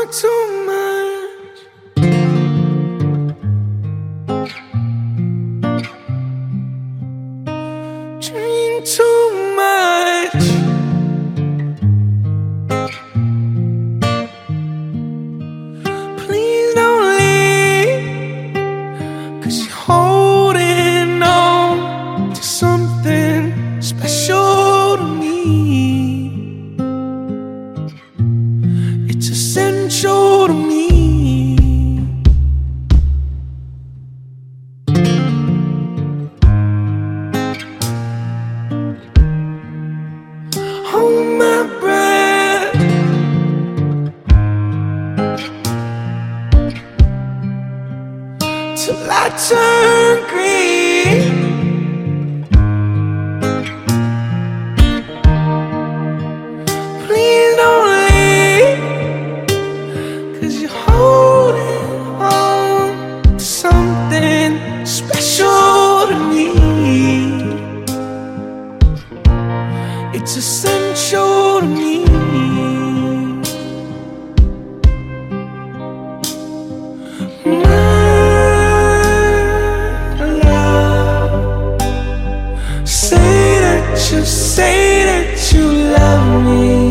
too much. Drink too much. Please don't leave, 'cause you're holding on to something special to me. It's essential to me. Hold my breath till I turn green. Please don't leave, 'cause you're holding on to something special to me. It's essential to me. My love, say that you love me.